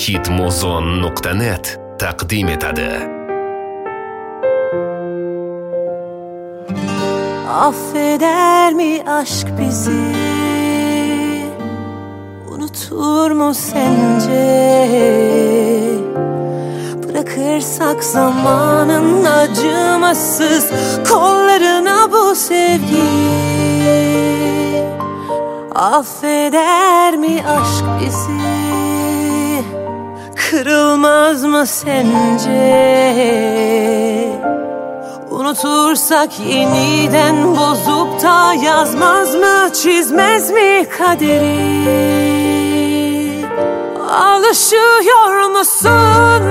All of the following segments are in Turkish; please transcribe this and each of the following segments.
hitmuzon.net taqdim etadi. Affeder mi aşk bizi? Unutur mu sence? Bırakırsak zamanın acımasız kollarına bu sevgiyi. Affeder mi aşk bizi? Kırılmaz mı sence? Unutursak yeniden bozup da yazmaz mı, çizmez mi kaderi? Alışıyor musun?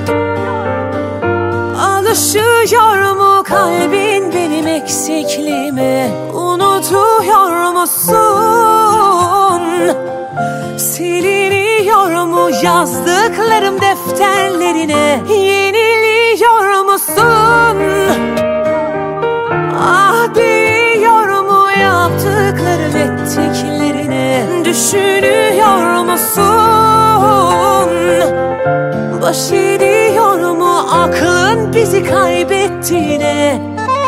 Alışıyor mu kalbin benim eksikliğime? Unutuyor musun? Siliniyor mu yazdıklarım defterlerine? Yeniliyor musun? Ah diyor mu yaptıklarım ettiklerine? Düşünüyor musun? Baş ediyor mu aklın bizi kaybettiğine?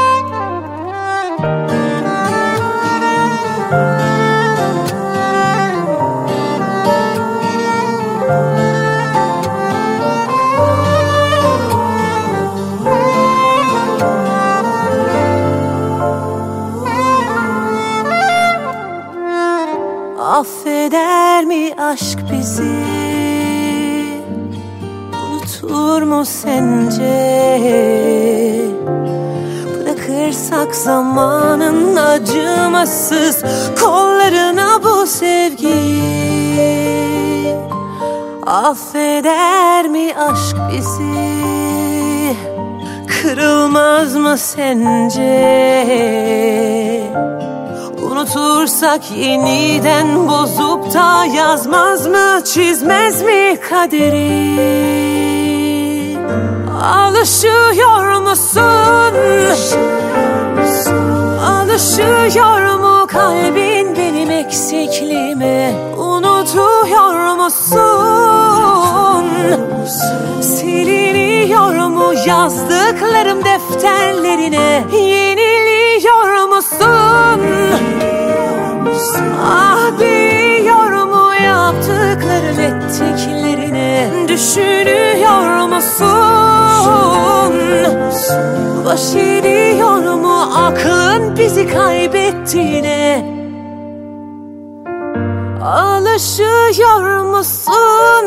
Affeder mi aşk bizi? Unutur mu sence? Bırakırsak zamanın acımasız kollarına bu sevgiyi. Affeder mi aşk bizi? Kırılmaz mı sence? Unutursak yeniden bozup da yazmaz mı, çizmez mi kaderi? Alışıyor musun? Alışıyor mu kalbin benim eksikliğime? Unutuyor musun? Siliniyor mu yazdıklarım defterlerine? Yeniliyor musun? Ah diyor mu yaptıklarım ettiklerine? Düşünüyor musun? Baş ediyor mu aklın bizi kaybettiğine? Alışıyor musun?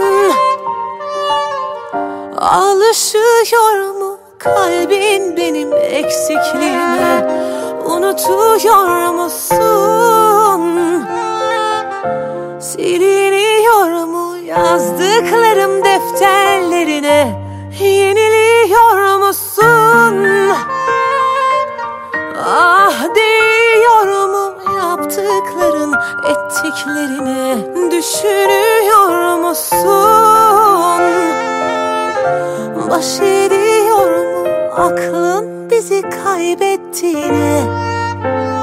Alışıyor mu kalbin benim eksikliğime? Unutuyor musun? Siliniyor mu yazdıklarım defterlerine? Yeniliyor musun? Ah diyor mu yaptıkların ettiklerine? Düşünüyor musun? Baş ediyor mu aklın bizi kaybettiğine?